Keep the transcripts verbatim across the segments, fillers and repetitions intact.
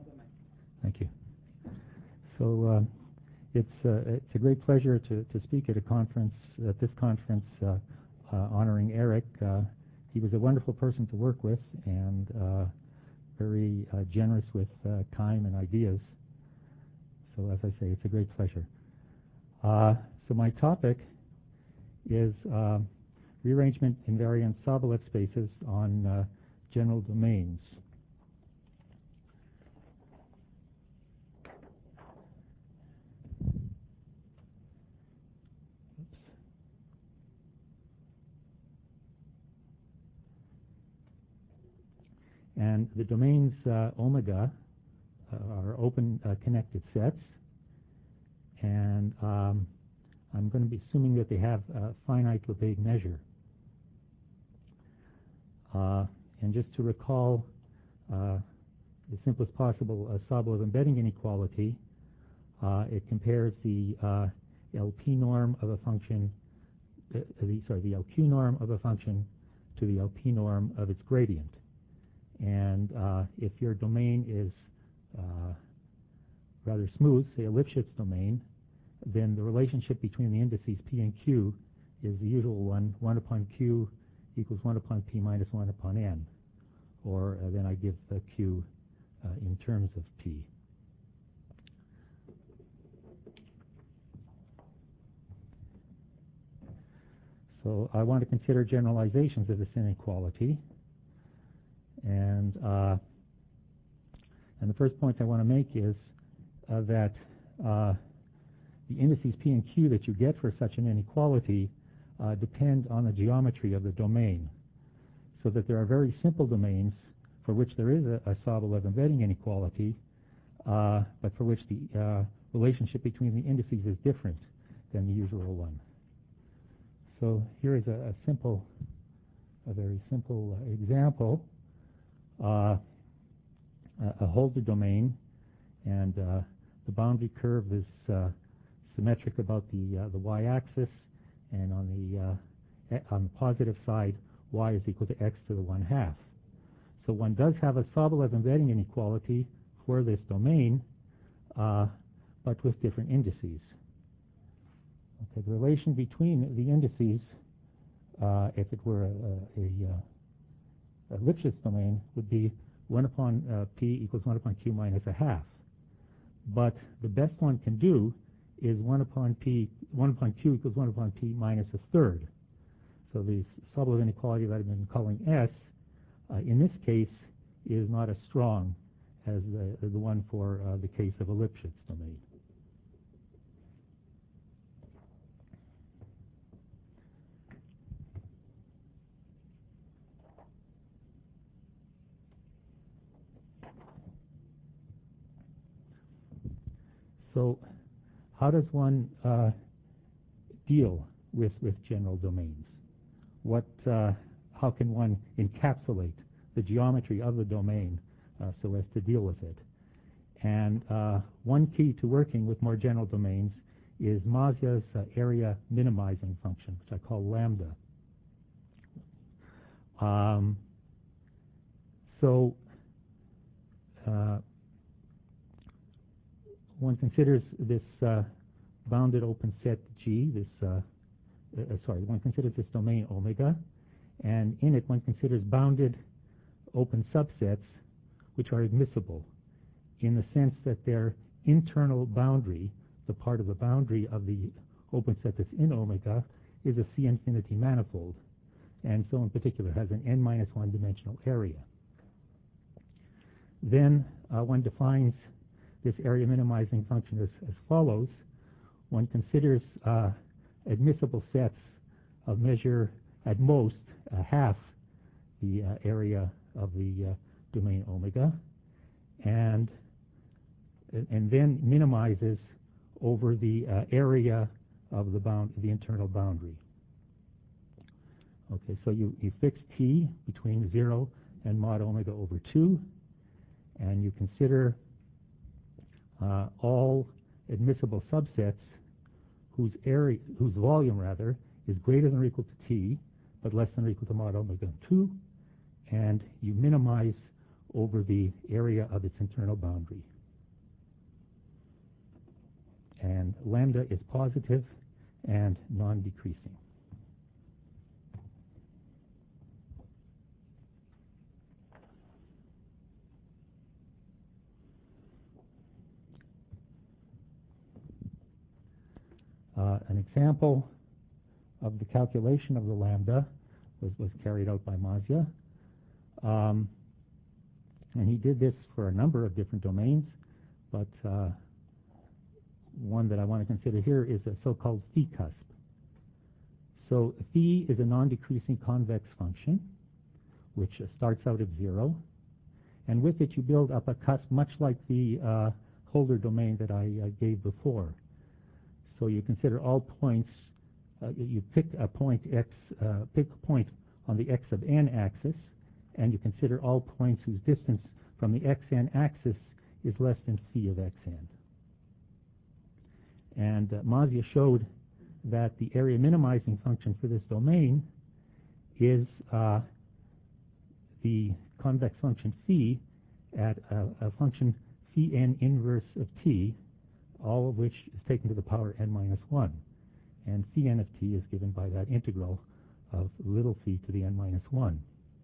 Thank you. So uh, it's uh, it's a great pleasure to, to speak at a conference at this conference uh, uh, honoring Eric. Uh, he was a wonderful person to work with and uh, very uh, generous with uh, time and ideas. So as I say, it's a great pleasure. Uh, so my topic is uh, rearrangement invariant Sobolev spaces on uh, general domains. And the domains uh, omega uh, are open uh, connected sets, and um, I'm going to be assuming that they have a finite Lebesgue measure. Uh, and just to recall uh, the simplest possible uh, Sobolev embedding inequality, uh, it compares the uh, L P norm of a function, uh, the, sorry, the L Q norm of a function to the L P norm of its gradient. And uh, if your domain is uh, rather smooth, say a Lifshitz domain, then the relationship between the indices P and Q is the usual one, one upon Q equals one upon P minus one upon N. Or uh, then I give uh, Q uh, in terms of P. So I want to consider generalizations of this inequality. And uh, and the first point I want to make is uh, that uh, the indices P and Q that you get for such an inequality uh, depend on the geometry of the domain. So that there are very simple domains for which there is a, a Sobolev embedding inequality, uh, but for which the uh, relationship between the indices is different than the usual one. So here is a, a simple, a very simple uh, example. Uh, a Holder domain, and uh, the boundary curve is uh, symmetric about the uh, the y-axis, and on the uh, on the positive side, y is equal to x to the one half. So one does have a Sobolev embedding inequality for this domain, uh, but with different indices. Okay, the relation between the indices, uh, if it were a, a, a, a Lifshitz domain, would be one upon uh, P equals one upon Q minus a half. But the best one can do is one upon P, one upon Q equals one upon P minus a third. So the Sobolev inequality that I've been calling S, uh, in this case, is not as strong as the, the one for uh, the case of a Lifshitz domain. So how does one uh, deal with, with general domains? What, uh, how can one encapsulate the geometry of the domain uh, so as to deal with it? And uh, one key to working with more general domains is Mazya's uh, area minimizing function, which I call lambda. Um, so uh, one considers this uh, bounded open set G, this, uh, uh, sorry, one considers this domain omega, and in it one considers bounded open subsets which are admissible in the sense that their internal boundary, the part of the boundary of the open set that's in omega, is a C infinity manifold, and so in particular has an n minus one dimensional area. Then uh, one defines this area minimizing function as, as follows. One considers uh, admissible sets of measure at most uh, half the uh, area of the uh, domain omega, and and then minimizes over the uh, area of the bound, the internal boundary. Okay, so you, you fix T between zero and mod omega over two, and you consider uh, all admissible subsets whose area, whose volume rather, is greater than or equal to T, but less than or equal to mod omega two, and you minimize over the area of its internal boundary. And lambda is positive and non-decreasing. Uh, an example of the calculation of the lambda was, was carried out by Mazia. Um, and he did this for a number of different domains, but uh, one that I want to consider here is a so-called phi cusp. So phi is a non-decreasing convex function, which uh, starts out at zero, and with it you build up a cusp much like the uh, Holder domain that I uh, gave before. So you consider all points, uh, you pick a point x, uh, pick a point on the x of n axis, and you consider all points whose distance from the xn axis is less than phi of xn. And uh, Mazia showed that the area minimizing function for this domain is uh, the convex function phi at a, a function phi n inverse of t, all of which is taken to the power n minus one. And phi n of t is given by that integral of little phi to the n minus one.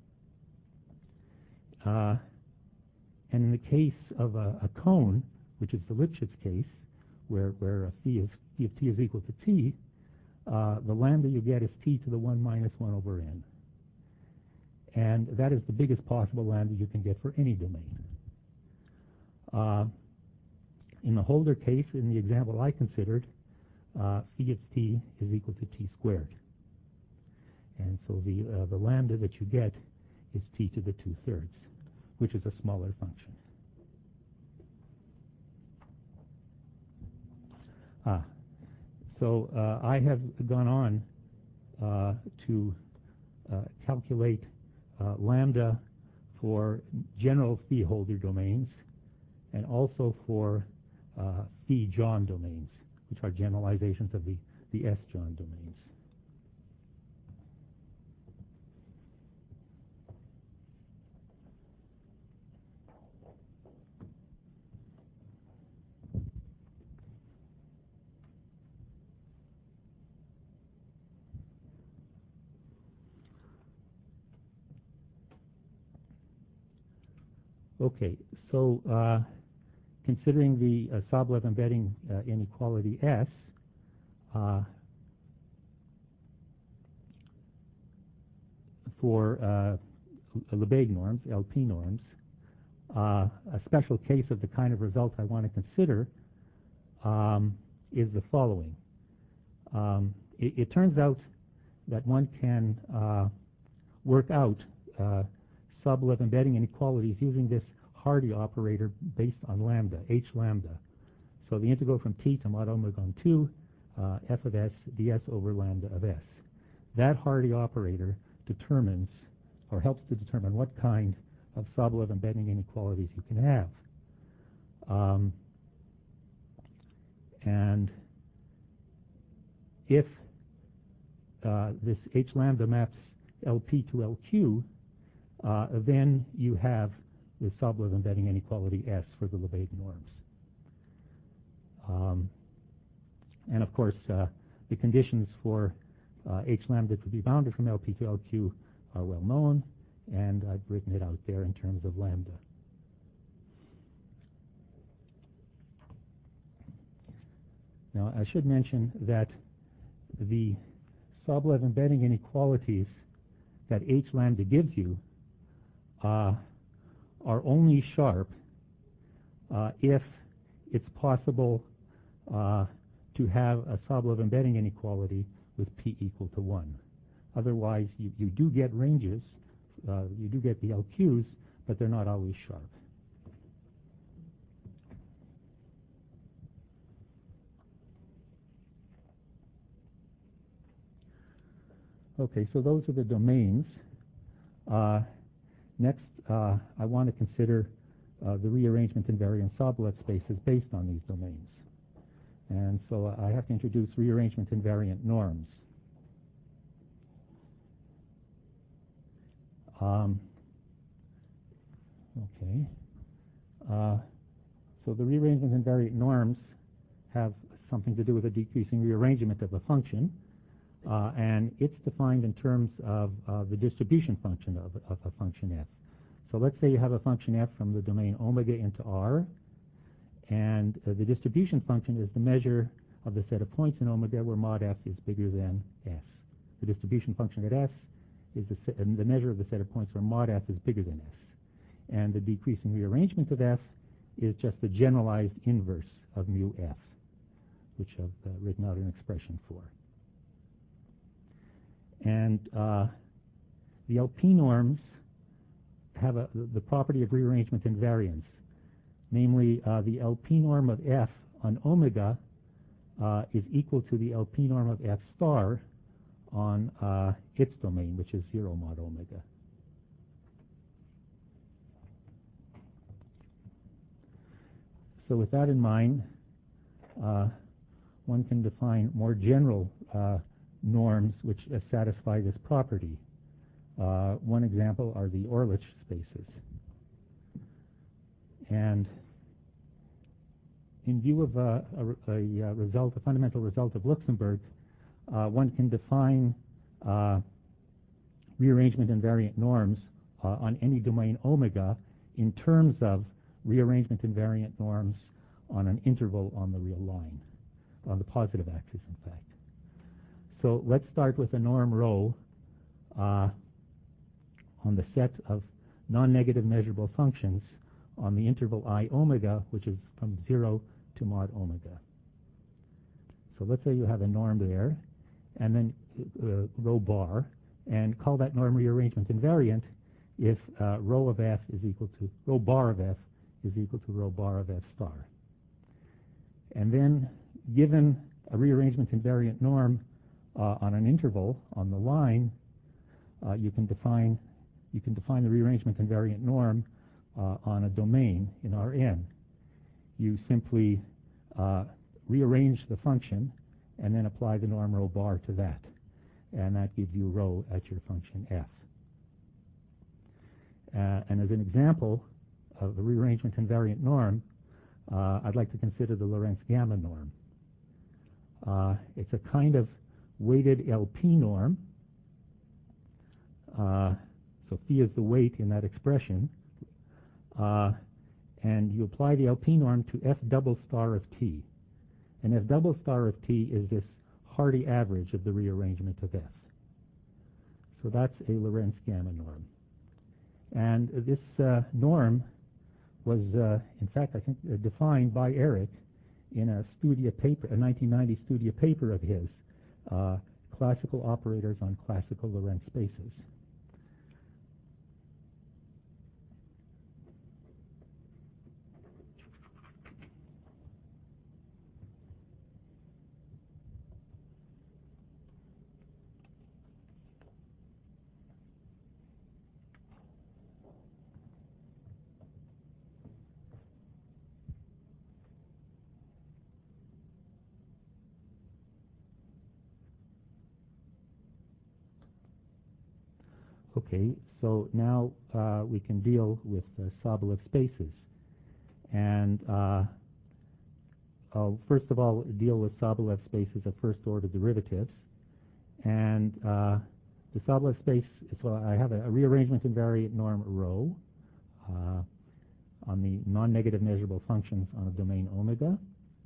Uh, and in the case of a, a cone, which is the Lipschitz case, where, where a phi, is, phi of t is equal to t, uh, the lambda you get is t to the one minus one over n. And that is the biggest possible lambda you can get for any domain. Uh, in the Holder case, in the example I considered, uh, phi of t is equal to t squared. And so the, uh, the lambda that you get is t to the two-thirds, which is a smaller function. Ah, so uh, I have gone on uh, to uh, calculate uh, lambda for general phi Holder domains and also for uh, phi John domains, which are generalizations of the, the S John domains. Okay, so uh, considering the uh, Sobolev embedding uh, inequality S, uh, for uh, Lebesgue norms, L P norms, uh, a special case of the kind of result I want to consider um, is the following. Um, it, it turns out that one can uh, work out uh, Sobolev embedding inequalities using this Hardy operator based on lambda, h lambda. So the integral from t to mod omega on two, uh, f of s ds over lambda of s. That Hardy operator determines, or helps to determine, what kind of Sobolev embedding inequalities you can have. Um, and if uh, this h lambda maps L P to L Q, uh, then you have the Sobolev embedding inequality S for the Lebesgue norms. Um, and of course, uh, the conditions for uh, h lambda to be bounded from L P to L Q are well known, and I've written it out there in terms of lambda. Now, I should mention that the Sobolev embedding inequalities that h lambda gives you uh, are only sharp uh, if it's possible uh, to have a Sobolev embedding inequality with p equal to one. Otherwise, you, you do get ranges, uh, you do get the L Qs, but they're not always sharp. Okay, so those are the domains. Uh, next, uh, I want to consider uh, the rearrangement invariant Sobolev spaces based on these domains. And so I have to introduce rearrangement invariant norms. Um, Okay. Uh, so the rearrangement invariant norms have something to do with a decreasing rearrangement of a function, uh, and it's defined in terms of uh, the distribution function of, of a function f. So let's say you have a function f from the domain omega into R, and uh, the distribution function is the measure of the set of points in omega where mod f is bigger than s. The distribution function at s is the, set, the measure of the set of points where mod f is bigger than s. And the decreasing rearrangement of f is just the generalized inverse of mu f, which I've uh, written out an expression for. And uh, the L P norms have a, the property of rearrangement invariance. Namely, uh, the L P norm of f on omega uh, is equal to the L P norm of f star on uh, its domain, which is zero mod omega. So with that in mind, uh, one can define more general uh, norms which uh, satisfy this property. Uh, one example are the Orlich spaces. And in view of uh, a, a, a result, a fundamental result of Luxemburg, uh, one can define uh, rearrangement invariant norms uh, on any domain omega in terms of rearrangement invariant norms on an interval on the real line, on the positive axis, in fact. So let's start with a norm rho uh, on the set of non-negative measurable functions on the interval I omega, which is from zero to mod omega. So let's say you have a norm there, and then uh, rho bar, and call that norm rearrangement invariant if uh, rho of f is equal to, rho bar of f is equal to rho bar of f star. And then, given a rearrangement invariant norm uh, on an interval on the line, uh, you can define you can define the rearrangement invariant norm uh, on a domain in Rn. You simply uh, rearrange the function and then apply the norm rho bar to that, and that gives you rho at your function f. Uh, and as an example of the rearrangement invariant norm, uh, I'd like to consider the Lorentz gamma norm. Uh, it's a kind of weighted L P norm. Uh, so phi is the weight in that expression. Uh, and you apply the L P norm to f double star of t. And f double star of t is this Hardy average of the rearrangement of f. So that's a Lorentz gamma norm. And this uh, norm was, uh, in fact, I think, uh, defined by Eric in a Studia paper, a nineteen ninety Studia paper of his, uh, Classical Operators on Classical Lorentz Spaces. Okay, so now uh, we can deal with uh, Sobolev spaces. And uh, I'll first of all deal with Sobolev spaces of first order derivatives. And uh, the Sobolev space, so I have a, a rearrangement invariant norm rho uh, on the non-negative measurable functions on a domain omega.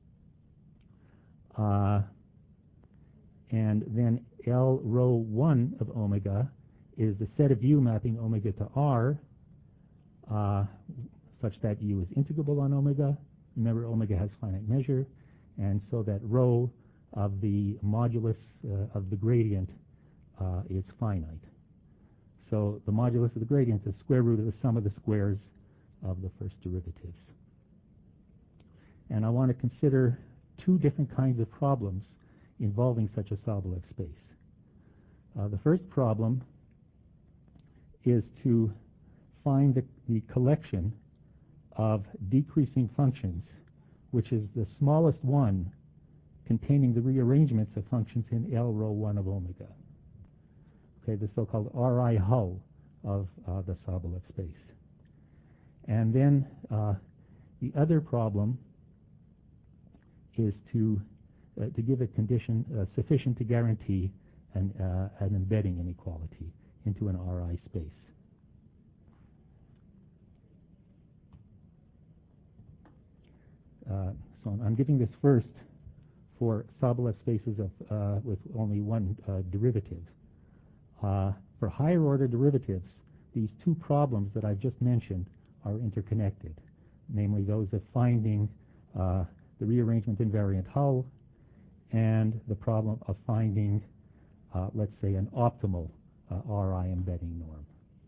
Uh, and then L rho one of omega is the set of U mapping omega to R uh, such that U is integrable on omega. Remember, omega has finite measure, and so that rho of the modulus uh, of the gradient uh, is finite. So the modulus of the gradient is square root of the sum of the squares of the first derivatives. And I want to consider two different kinds of problems involving such a Sobolev space. Uh, the first problem is to find the, the collection of decreasing functions, which is the smallest one containing the rearrangements of functions in L rho one of omega. Okay, the so-called R I hull of uh, the Sobolev space. And then uh, the other problem is to uh, to give a condition uh, sufficient to guarantee an, uh, an embedding inequality into an R I space. Uh, so I'm giving this first for Sobolev spaces of uh, with only one uh, derivative. Uh, for higher order derivatives, these two problems that I've just mentioned are interconnected, namely those of finding uh, the rearrangement invariant hull and the problem of finding, uh, let's say, an optimal uh, R I embedding norm.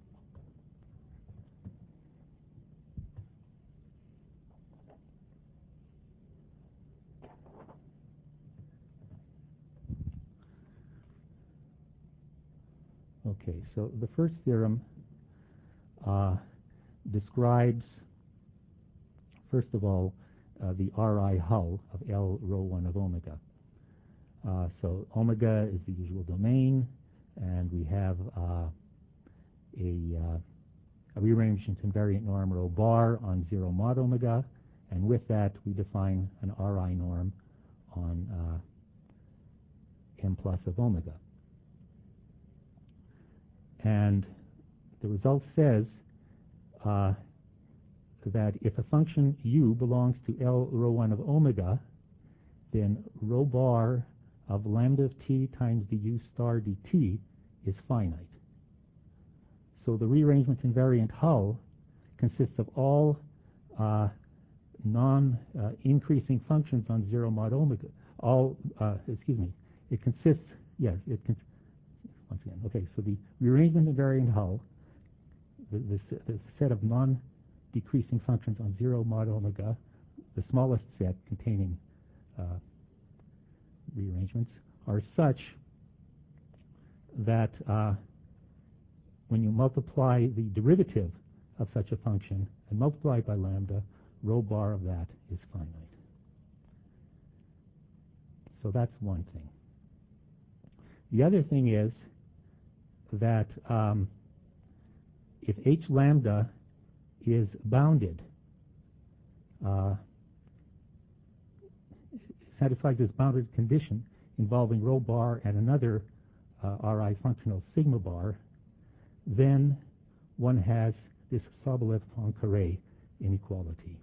Okay, so the first theorem uh, describes, first of all, uh, the R I hull of L rho one of omega. Uh, so omega is the usual domain, and we have uh, a, uh, a rearrangement invariant norm rho bar on zero mod omega, and with that we define an R I norm on uh, m plus of omega. And the result says uh, that if a function u belongs to L rho one of omega, then rho bar of lambda of t times du star dt is finite. So the rearrangement invariant hull consists of all uh, non-increasing uh, functions on zero mod omega. All, uh, excuse me, it consists, yes, it consists. Once again, okay, so the rearrangement invariant hull, the, the, the set of non-decreasing functions on zero mod omega, the smallest set containing uh, rearrangements, are such that uh, when you multiply the derivative of such a function and multiply it by lambda, rho bar of that is finite. So that's one thing. The other thing is that um, if h lambda is bounded, uh, satisfies this bounded condition involving rho bar and another uh, R I functional sigma bar, then one has this Sobolev-Poincare inequality.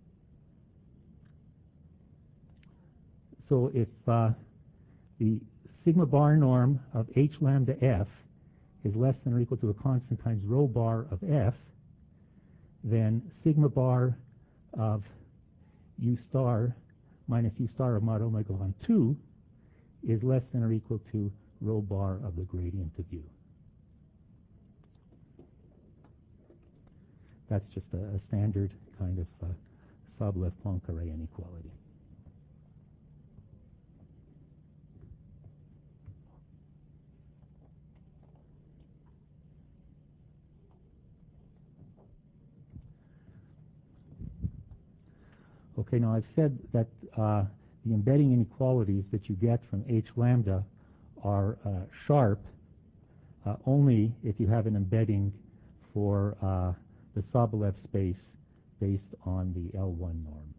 So if uh, the sigma bar norm of h lambda f is less than or equal to a constant times rho bar of f, then sigma bar of u star minus u star of mod omega on two is less than or equal to rho bar of the gradient of u. That's just a, a standard kind of uh, Sobolev-Poincare inequality. Okay, now I've said that uh, the embedding inequalities that you get from h lambda are uh, sharp uh, only if you have an embedding for uh, the Sobolev space based on the L one norm.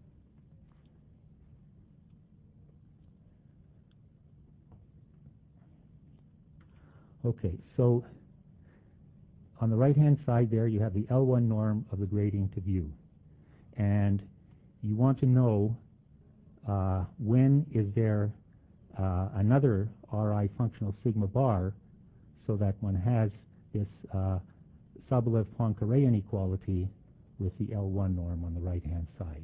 Okay, so on the right-hand side there you have the L one norm of the gradient of u. And you want to know uh, when is there uh, another R I functional sigma bar so that one has this uh, Sobolev-Poincare inequality with the L one norm on the right-hand side.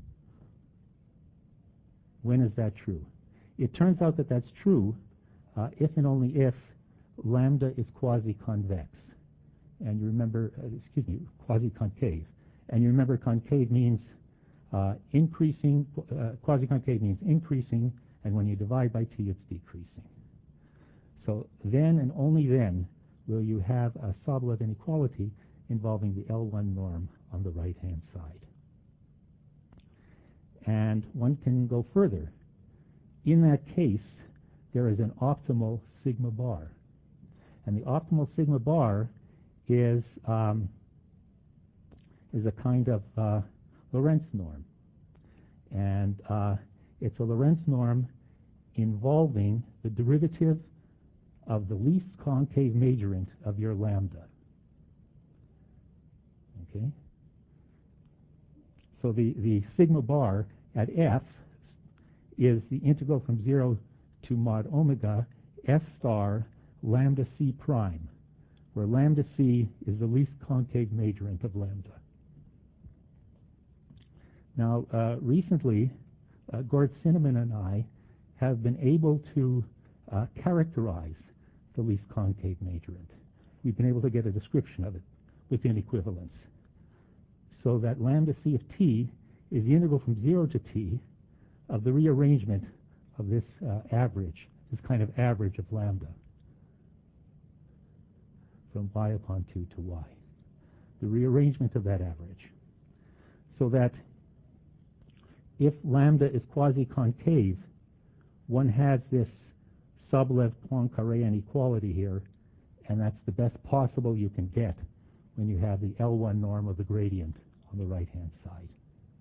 When is that true? It turns out that that's true uh, if and only if lambda is quasi-convex. And you remember, uh, excuse me, quasi-concave. And you remember concave means uh, increasing, uh, quasi-concave means increasing, and when you divide by t, it's decreasing. So then and only then will you have a Sobolev inequality involving the L one norm on the right-hand side. And one can go further. In that case, there is an optimal sigma bar. And the optimal sigma bar is um, is a kind of uh, Lorentz norm. And uh, it's a Lorentz norm involving the derivative of the least concave majorant of your lambda. Okay? So the, the sigma bar at F is the integral from zero to mod omega F star lambda C prime, where lambda C is the least concave majorant of lambda. Now, uh, recently, uh, Gord Cinnamon and I have been able to uh, characterize the least concave majorant. We've been able to get a description of it within equivalence. So that lambda C of t is the integral from zero to t of the rearrangement of this uh, average, this kind of average of lambda from y upon two to y. The rearrangement of that average. So that if lambda is quasi-concave, one has this Sobolev-Poincare inequality here, and that's the best possible you can get when you have the L one norm of the gradient on the right-hand side.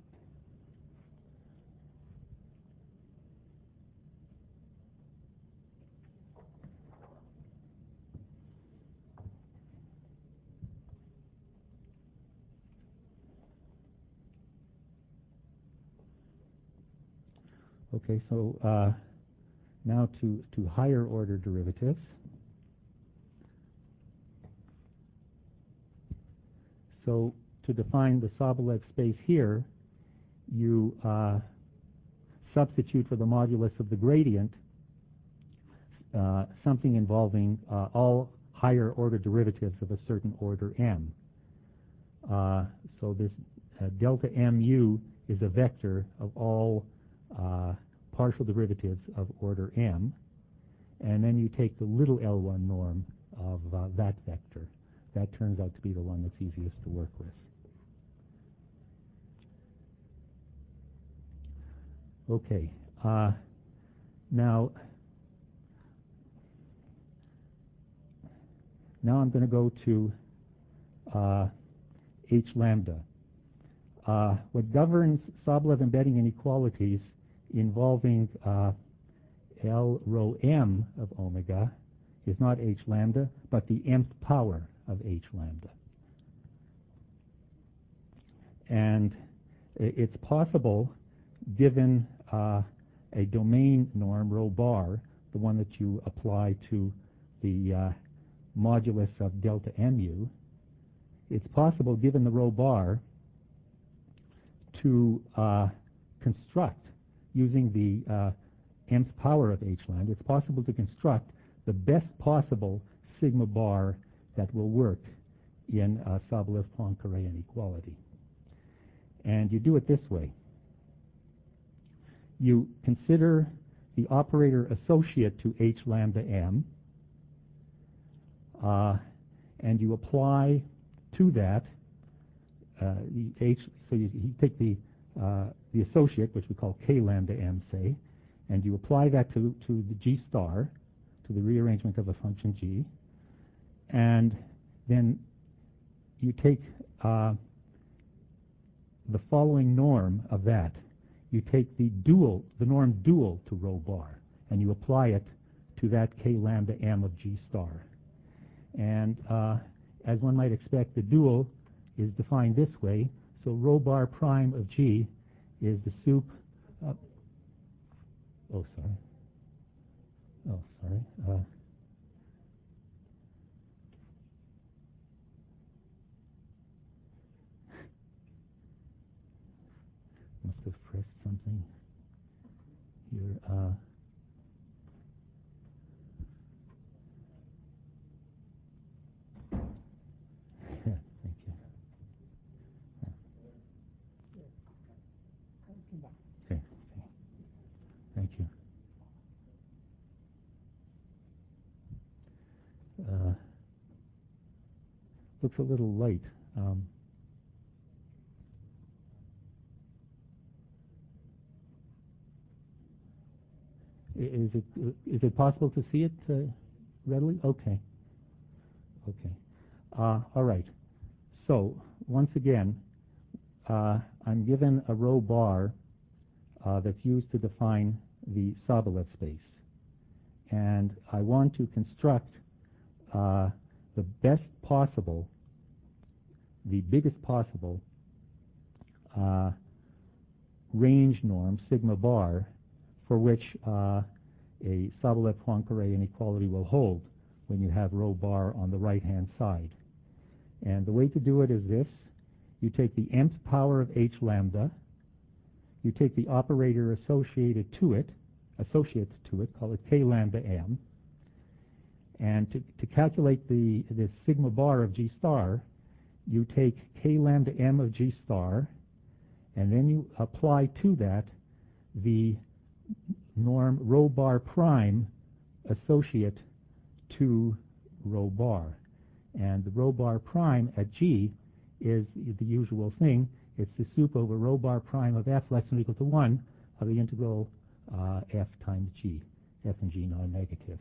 Okay, so uh, now to, to higher order derivatives. So to define the Sobolev space here, you uh, substitute for the modulus of the gradient uh, something involving uh, all higher order derivatives of a certain order m. Uh, so this uh, delta mu is a vector of all uh, partial derivatives of order m, and then you take the little L one norm of uh, that vector. That turns out to be the one that's easiest to work with. Okay, uh, now, now I'm going to go to uh, H lambda. Uh, what governs Sobolev embedding inequalities involving uh, L rho m of omega is not H lambda, but the mth power of H lambda. And it's possible, given uh, a domain norm, rho bar, the one that you apply to the uh, modulus of delta mu, it's possible, given the rho bar, to uh, construct, using the uh, mth power of H lambda, it's possible to construct the best possible sigma bar that will work in a Sobolev-Poincare inequality. And you do it this way. You consider the operator associate to H lambda m, uh, and you apply to that uh, the H. So you, you take the uh, the associate, which we call k lambda m, say, and you apply that to to the g star, to the rearrangement of a function g, and then you take uh, the following norm of that. You take the dual, the norm dual to rho bar, and you apply it to that k lambda m of g star. And uh, as one might expect, the dual is defined this way. So rho bar prime of g is the sup. Uh, oh, sorry. Oh, sorry. Uh, must have pressed something here. Uh, yeah, thank you. Okay, okay. Thank you. Uh, looks a little light. Um, Is it is it possible to see it uh, readily? Okay. Okay. Uh, all right. So once again, uh, I'm given a rho bar uh, that's used to define the Sobolev space. And I want to construct uh, the best possible, the biggest possible uh, range norm, sigma bar, for which uh, a Sobolev-Poincare inequality will hold when you have rho bar on the right-hand side. And the way to do it is this. You take the nth power of h lambda, you take the operator associated to it, associated to it, call it k lambda m, and to, to calculate the, the sigma bar of G star, you take k lambda m of G star, and then you apply to that the norm rho bar prime associate to rho bar. And the rho bar prime at G is the usual thing. It's the sup over rho bar prime of f less than or equal to one of the integral uh, f times G, f and G non-negative.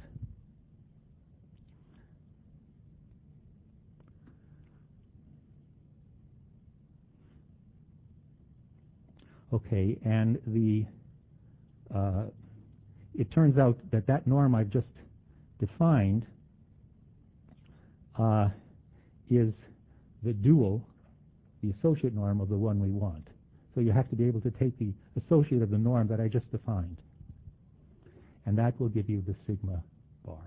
Okay, and the uh, it turns out that that norm I've just defined uh, is the dual, the associate norm of the one we want. So you have to be able to take the associate of the norm that I just defined, and that will give you the sigma bar.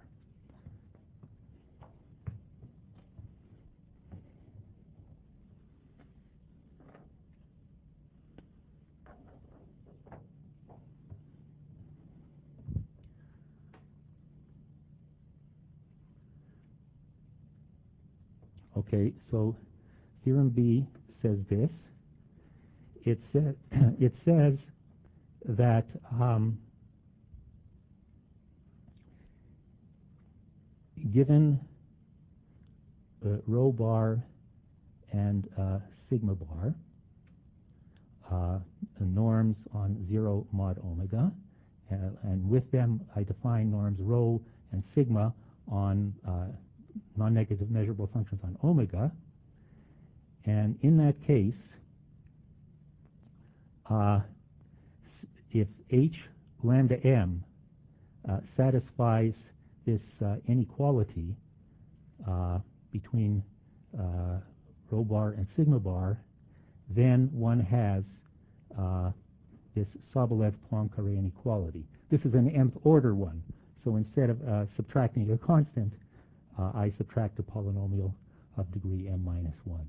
Okay, so theorem B says this. It says it says that um, given uh, rho bar and uh, sigma bar, uh, the norms on zero mod omega, uh, and with them I define norms rho and sigma on uh, non-negative measurable functions on omega. And in that case, uh, if h lambda m uh, satisfies this uh, inequality uh, between uh, rho bar and sigma bar, then one has uh, this Sobolev-Poincare inequality. This is an nth order one, so instead of uh, subtracting a constant, uh, I subtract a polynomial of degree m minus one.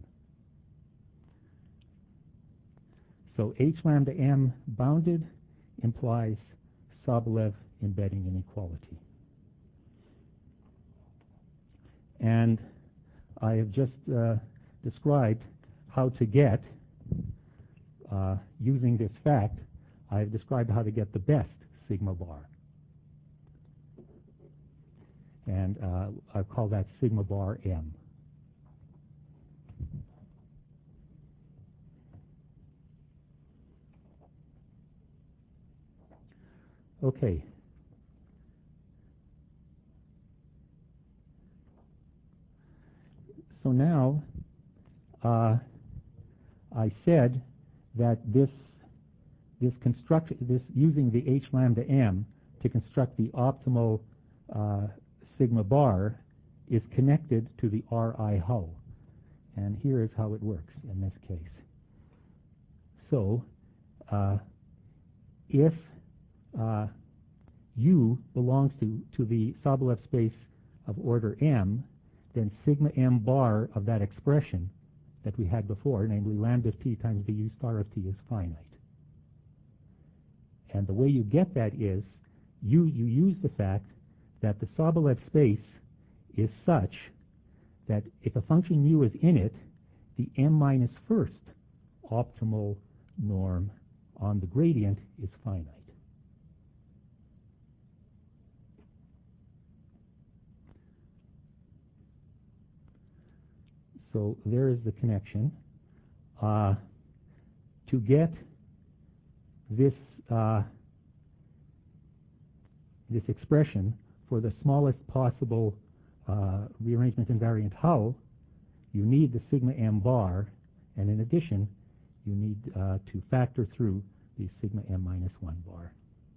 So h lambda m bounded implies Sobolev embedding inequality. And I have just uh, described how to get, uh, using this fact, I've described how to get the best sigma bar. And uh, I call that sigma bar m. Okay. So now uh, I said that this this construct this using the h lambda m to construct the optimal uh, sigma bar is connected to the R I hull, and here is how it works in this case. So uh, if uh, U belongs to to the Sobolev space of order m, then sigma m bar of that expression that we had before, namely lambda of t times the u star of t, is finite. And the way you get that is you, you use the fact that the Sobolev space is such that if a function u is in it, the m minus first optimal norm on the gradient is finite. So there is the connection. Uh, to get this uh, this expression for the smallest possible uh, rearrangement invariant hull, you need the sigma m bar, and in addition, you need uh, to factor through the sigma m minus one bar.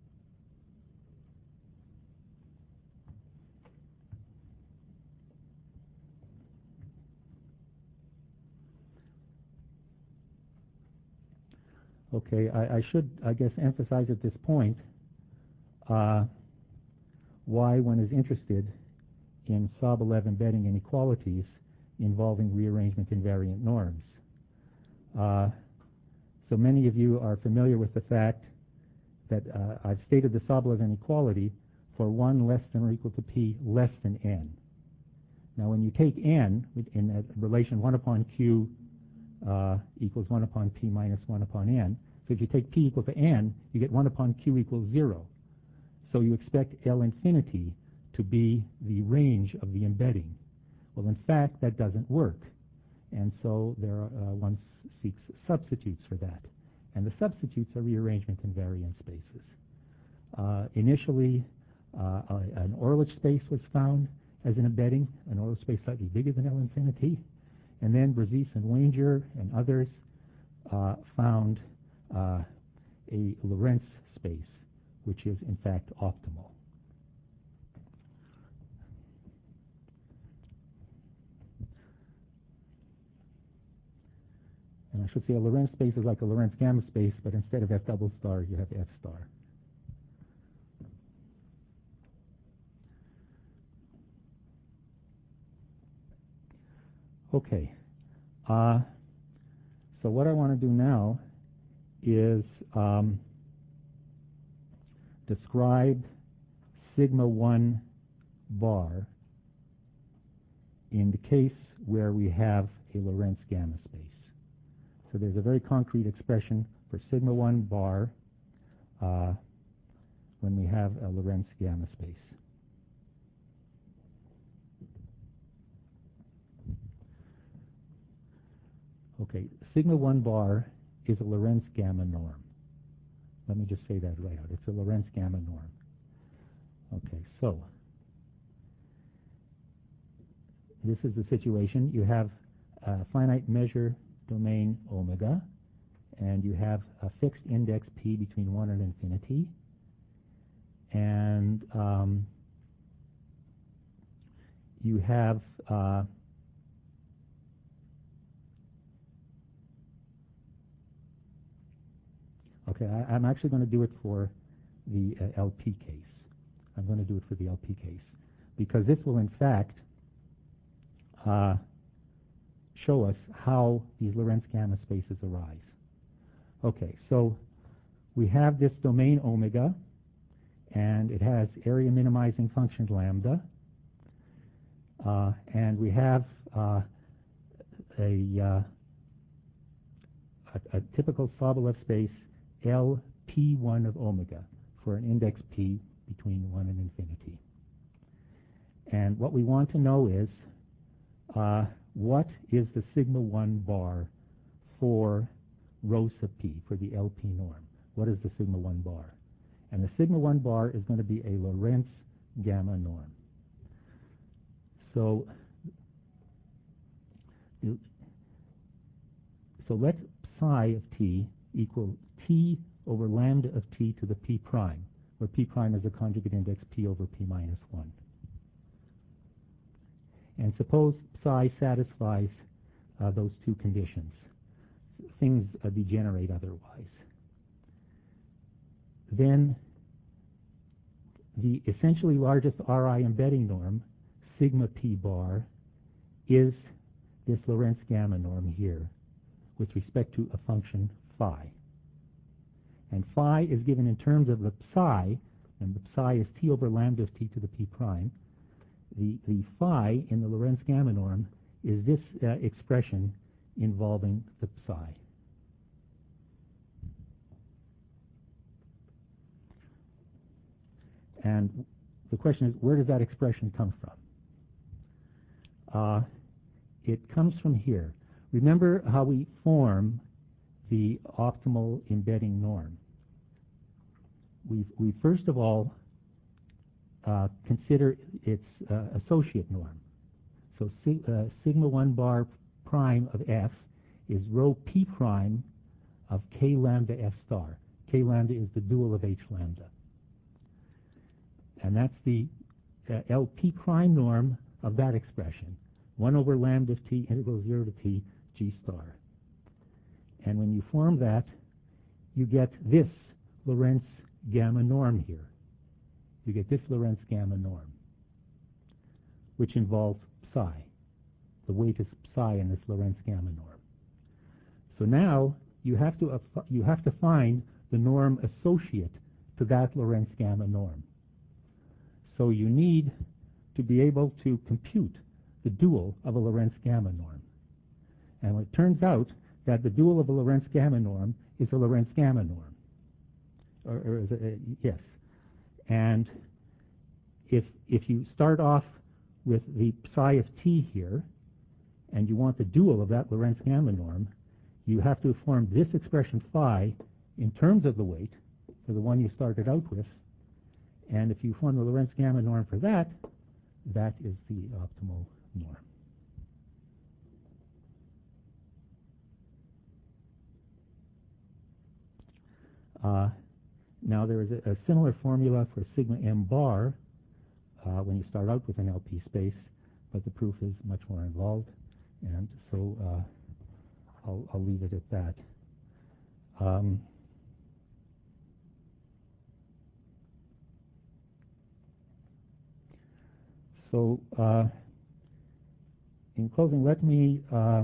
Okay, I, I should, I guess, emphasize at this point uh, why one is interested in Sobolev embedding inequalities involving rearrangement invariant norms. Uh, so many of you are familiar with the fact that uh, I've stated the Sobolev inequality for one less than or equal to p less than n. Now, when you take n in a relation one upon q uh, equals one upon p minus one upon n, so if you take p equal to n, you get one upon q equals zero. So you expect L infinity to be the range of the embedding. Well, in fact, that doesn't work. And so there are, uh, one seeks substitutes for that. And the substitutes are rearrangement invariant spaces. Uh, initially, uh, a, an Orlich space was found as an embedding, an Orlich space slightly bigger than L infinity. And then Brazis and Wanger and others uh, found uh, a Lorentz space, which is in fact optimal. And I should say a Lorentz space is like a Lorentz gamma space, but instead of F double star, you have F star. Okay. Uh, so what I want to do now is um, describe sigma one bar in the case where we have a Lorentz gamma space. So there's a very concrete expression for sigma one bar uh, when we have a Lorentz gamma space. Okay, sigma one bar is a Lorentz gamma norm. Let me just say that right out. It's a Lorentz gamma norm. Okay, so this is the situation. You have a finite measure domain omega, and you have a fixed index p between one and infinity. And um, you have uh, okay, I, I'm actually going to do it for the uh, L P case. I'm going to do it for the L P case, because this will in fact uh, show us how these Lorentz gamma spaces arise. Okay, so we have this domain omega, and it has area minimizing function lambda, uh, and we have uh, a, uh, a, a typical Sobolev space L P one of omega for an index p between one and infinity. And what we want to know is uh, what is the sigma one bar for rho sub p, for the L P norm? What is the sigma one bar? And the sigma one bar is going to be a Lorentz gamma norm. So, so let psi of t equal t over lambda of t to the p prime, where p prime is a conjugate index p over p minus one. And suppose psi satisfies uh, those two conditions. Things uh, degenerate otherwise. Then the essentially largest R I embedding norm, sigma p bar, is this Lorentz gamma norm here with respect to a function phi. And phi is given in terms of the psi, and the psi is t over lambda of t to the p prime. The, the phi in the Lorentz gamma norm is this uh, expression involving the psi. And the question is, where does that expression come from? Uh, it comes from here. Remember how we form the optimal embedding norm. We, we first of all uh, consider its uh, associate norm. So sig, uh, sigma one bar prime of f is rho p prime of k lambda f star. K lambda is the dual of h lambda. And that's the uh, L p prime norm of that expression. one over lambda t integral zero to t g star. And when you form that, you get this Lorentz gamma norm here. You get this Lorentz gamma norm, which involves psi. The weight is psi in this Lorentz gamma norm. So now you have to uh, you have to find the norm associate to that Lorentz gamma norm. So you need to be able to compute the dual of a Lorentz gamma norm. And it turns out that the dual of a Lorentz gamma norm is a Lorentz gamma norm. Or, or is it, uh, yes. And if if you start off with the psi of t here, and you want the dual of that Lorentz gamma norm, you have to form this expression phi in terms of the weight for the one you started out with. And if you form the Lorentz gamma norm for that, that is the optimal norm. Uh, now there is a, a similar formula for sigma m bar uh, when you start out with an L P space, but the proof is much more involved, and so uh, I'll, I'll leave it at that. Um, so uh, in closing, let me uh,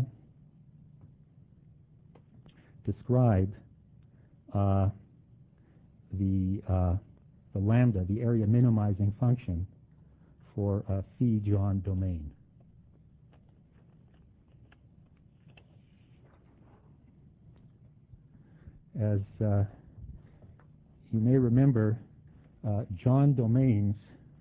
describe uh, the uh, the lambda, the area minimizing function for a phi John domain. As uh, you may remember, uh, John domains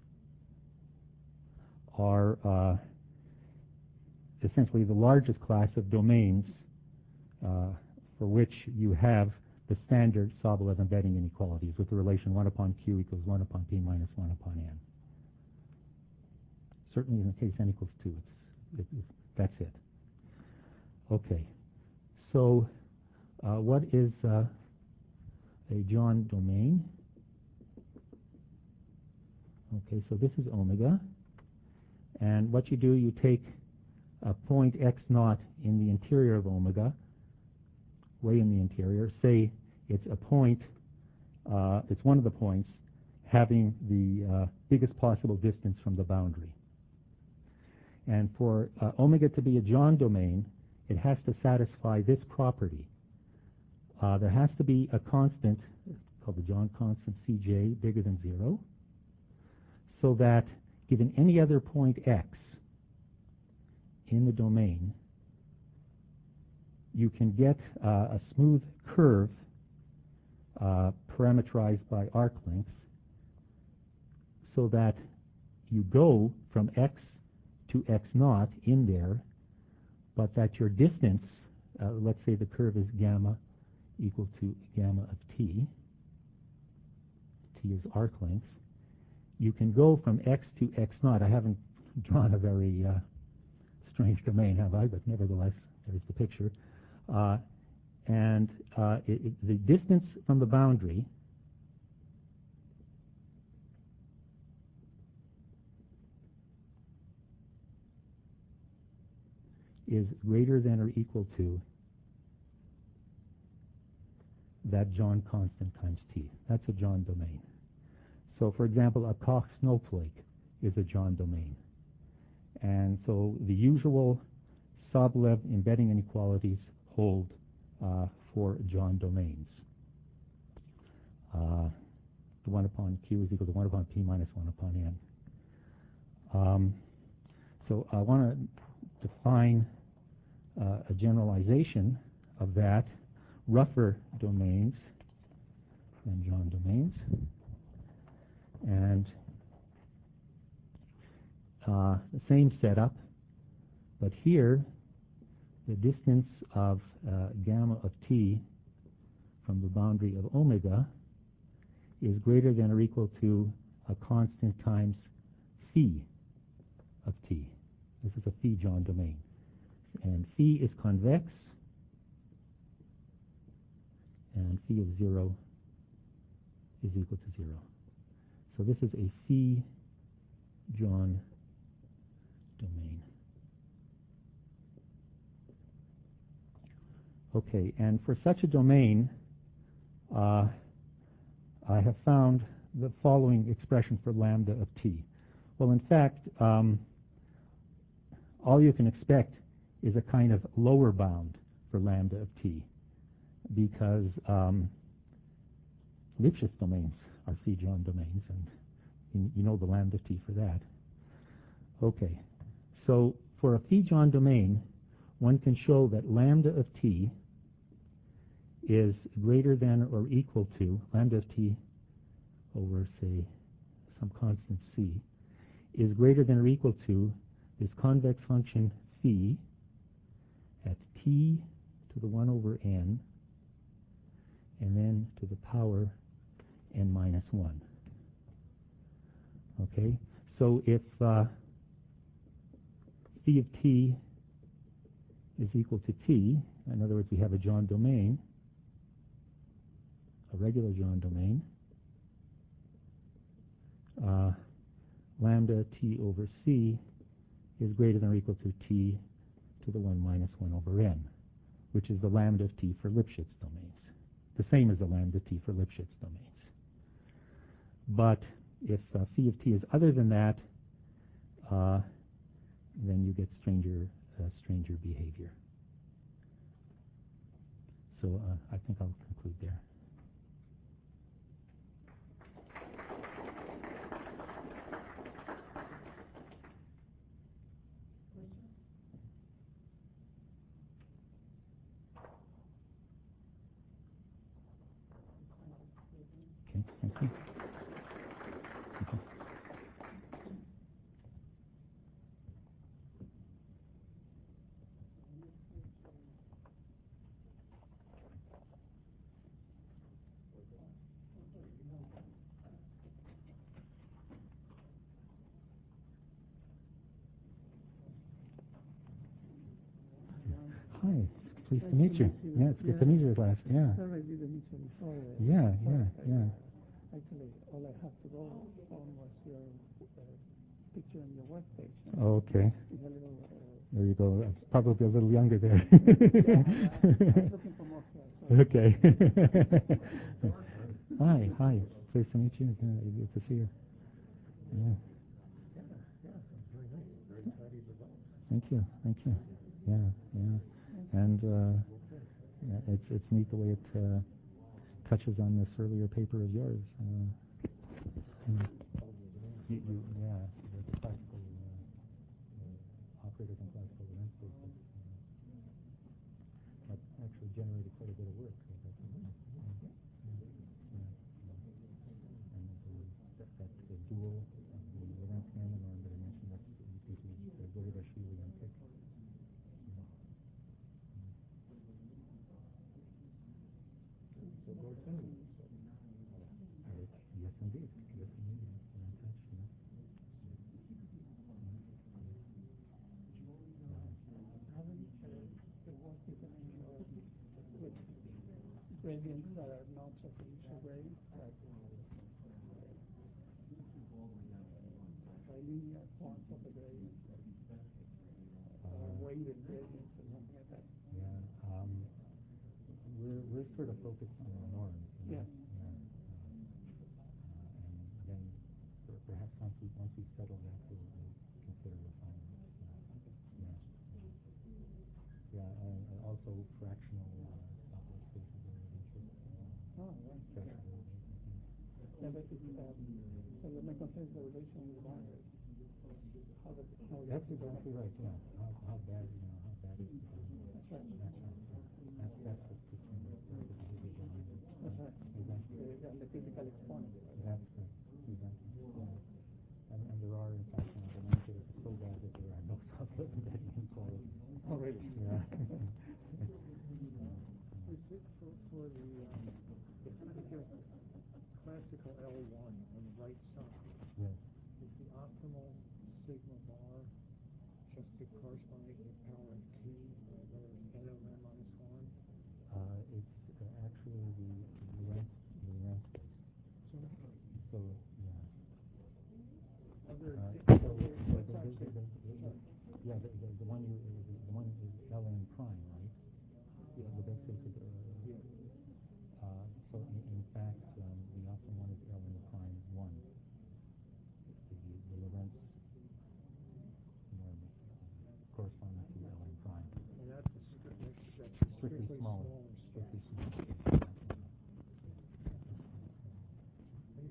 are uh, essentially the largest class of domains uh, for which you have the standard Sobolev embedding inequalities with the relation one upon q equals one upon p minus one upon n. Certainly in the case n equals two, it's, it, it, that's it. Okay, so uh, what is uh, a John domain? Okay, so this is omega, and what you do, you take a point x naught in the interior of omega, way in the interior. Say it's a point, uh, it's one of the points having the uh, biggest possible distance from the boundary. And for uh, omega to be a John domain, it has to satisfy this property. Uh, there has to be a constant called the John constant C J bigger than zero, so that given any other point x in the domain, you can get uh, a smooth curve uh, parameterized by arc lengths, so that you go from x to x naught in there, but that your distance, uh, let's say the curve is gamma equal to gamma of t, t is arc length, you can go from x to x naught. I haven't drawn a very uh, strange domain, have I? But nevertheless, there's the picture. Uh, and uh, it, it, the distance from the boundary is greater than or equal to that John constant times t. That's a John domain. So, for example, a Koch snowflake is a John domain. And so the usual Sobolev embedding inequalities hold uh, for John domains. Uh, the one upon q is equal to one upon p minus one upon n. Um, so I want to define uh, a generalization of that, rougher domains than John domains. And uh, the same setup, but here the distance of uh, gamma of t from the boundary of omega is greater than or equal to a constant times phi of t. This is a phi John domain. And phi is convex, and phi of zero is equal to zero. So this is a phi John domain. Okay, and for such a domain, uh, I have found the following expression for lambda of t. Well, in fact, um, all you can expect is a kind of lower bound for lambda of t, because um, Lipschitz domains are phi John domains, and you, you know the lambda of t for that. Okay, so for a phi John domain, one can show that lambda of t is greater than or equal to lambda of t over, say, some constant c, is greater than or equal to this convex function phi at t to the one over n, and then to the power n minus one. Okay, so if uh, phi of t is equal to t, in other words, we have a John domain, a regular John domain, uh, lambda t over c is greater than or equal to t to the one minus one over n, which is the lambda of t for Lipschitz domains, the same as the lambda t for Lipschitz domains. But if uh, phi of t is other than that, uh, then you get stranger, uh, stranger behavior. So uh, I think I'll conclude there. Okay, thank you. Okay. Hi, pleased to meet you. Yeah, it's good to meet you at last. Yeah. Sorry, I didn't meet you before. Uh, Yeah, but yeah, I, yeah. uh, Actually, all I have to go on was your uh, picture on your web page. Oh, okay. It's a little. Uh, There you go. I'm probably a little younger there. yeah, yeah, I was looking for more hair. So. Okay. Hi, hi. Pleased to meet you. Yeah, good to see you. Yeah. Yeah, yeah, sounds very nice. Very excited about it. Thank you, thank you. Yeah, yeah. And uh, yeah, it's it's neat the way it uh, touches on this earlier paper of yours. Uh, yeah. You, you, yeah, the classical uh, uh, operators and classical event spaces. Uh, that actually generated quite a bit of work. So that's nice. Yeah, yeah, yeah. And the, that, that the dual, uh, the Lorentz-Hammond norm that I mentioned, that's this is the Gurevashvili and Pick. So Gorteni. Yes, indeed. Yes, indeed. Yes, we're in touch. Yeah. Haven't uh, the work with any uh, with gradients that are not superficial gradients, like linear forms of the gradient, or Uh, weighted gradients or something like that. Yeah. Um, we're we're sort of focused on the norms. You know? Yeah. Yeah. Uh, uh, and then per, perhaps once we once we settle that, we'll, we'll consider refinement. Yeah. Yeah. Yeah. And, and also fractional uh, Sopwith spaces are of interest. Uh, Oh, right. fractional derivatives and things. Yeah, but it's, um, so the main concern is the relation with the boundary. How the how That's the exactly right. Yeah. How how bad you know how bad is the boundary? That's right. That's right. Yeah. That's that's what puts in the, the behavior behind it. That's right. Exactly. The, and the physical exponent. That's right. Exactly. Yeah. And, and there are, in fact, some domains that are so bad that there are no Sopwith embedding inequalities. Oh, really? Yeah. Is it for, for the, um, if you have classical L one on the right side, Yes. is the optimal sigma bar just the corresponding to the power of t, where n over n minus one? Uh, it's uh, actually the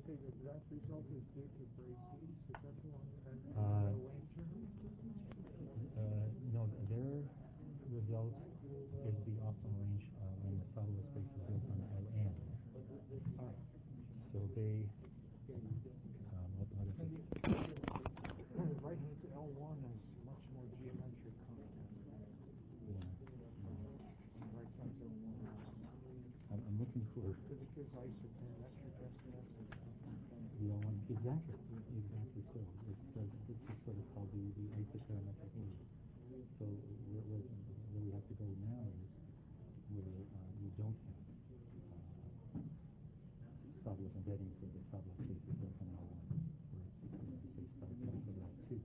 Okay, the that result is due to braces, is that the one, and Uh, the Ranger? Uh, no, their result is the optimal range uh, when the solid space is built on L N. Ah, So they, um, what, what is it? right hand to L one has much more geometric content. Yeah, yeah. Right side to L one. I'm, I'm looking for Because it gives isometric estimates and stuff like that. the L one. Exactly, exactly so. It's, uh, it's just sort of called the, the isoparametric range. So where, where, where we have to go now is where uh, we don't have uh, solid embeddings where the solid space is built on L one, where it's, uh, say, starting with L two.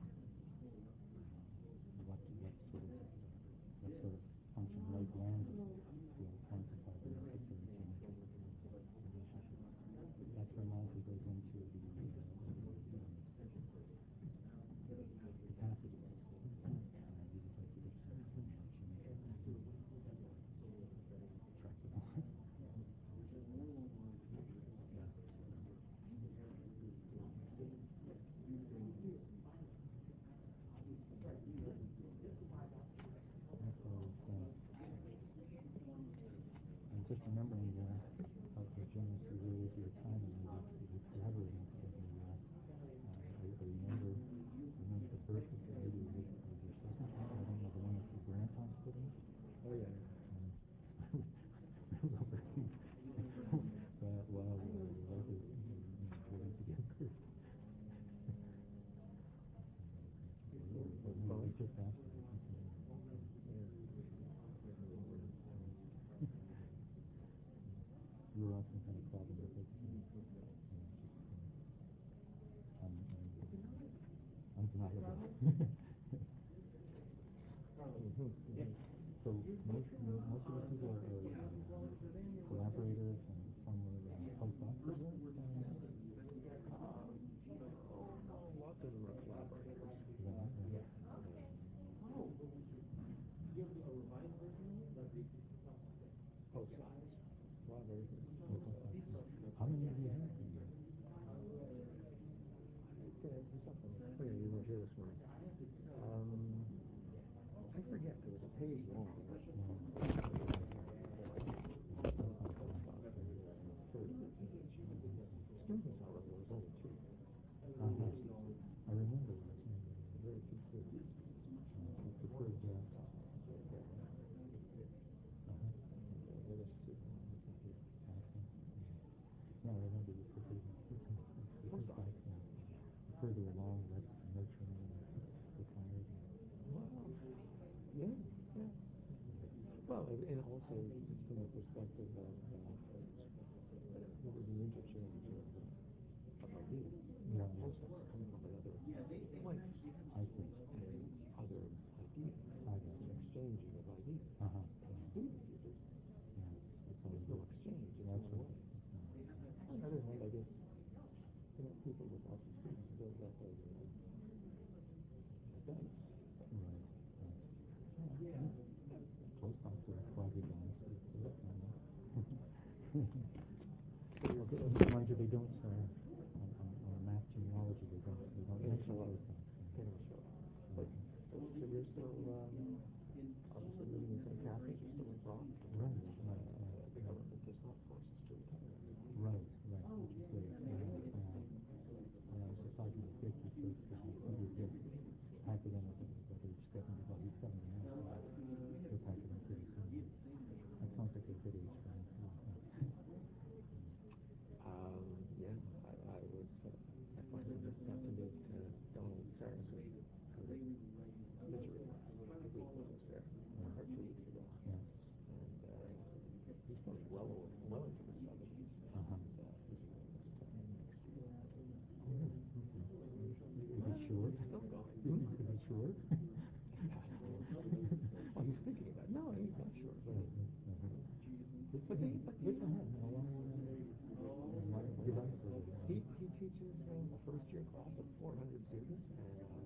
What, what sort of, what sort of function right lands will quantify the necessary geometric relationship. That terminology goes into the, uh, the capacity. And these are the predictions of geometric tractable. I'm just remembering uh, how generous you were with your time and with, with collaborating together. Uh, uh, I, I remember, remember the birth of the lady with your second child. I don't know the one that the Grant Hospital. Oh, yeah. Um, I was over uh, while uh, your wife was going to give birth. Or maybe just after. You were on some kind of problem with it. Um, undeniable. So most, most of the people are, are uh, collaborators and some were uh, postdocs. Uh, lots of them are collaborators. Yeah, yeah. Postdocs. Collaborators. How many do you have? Oh, yeah, you weren't here this morning. Um, I forget, there was a page long. Students, however, was only two. Uh-huh. I remember that. Very few students. Uh, I preferred that. Uh-huh. The other student was not here. Okay. Yeah, I remember you preferred postdocs. Further along, less nurturing and required. Well, yeah, yeah. Well, and and also from the perspective of uh, there was an interchange of, uh, of ideas. Yeah. Postdocs come from another place. I see. And other ideas. I got An you. exchanging of ideas. Uh-huh. And students, there's, Yeah. It's there's no exchange. It's That's one right. way. On the other hand, I guess, you know, people with lots of students build up a, a bench. Right. Right. Yeah. Postdocs are quasi-bonus. Mind you, they don't, uh, on, on, on math genealogy, they don't, they don't mention postdocs. They don't show up. But, but so you're still, um, obviously living in Saint Catharines, you're still in Brock. Right, right, right. Uh, the government does not force us to retire. Right, right, which is great. Uh, uh, yeah, I was just talking to Dick, he says, because he was just academic at age seventy, well, he's seventy now, so he'll pack it in pretty soon. That sounds like a good age for him, too. Um, yeah, I, I was, uh, I finally got to meet uh, Donald Saracen out at Misery the week when I was there, or two weeks ago. Yeah. And uh, he's probably well over, well into the seventies. Uh-huh. And uh, he's going to retire next year. Oh, really? Okay. Is he sure? Still going. Is he sure? Well, he's thinking about it. No, he's not sure. But, Uh-huh. Good for but, he, him. but Good he, for him. You know, why, uh, why give up for it? he, he teaches uh, a first year class of four hundred students, and uh,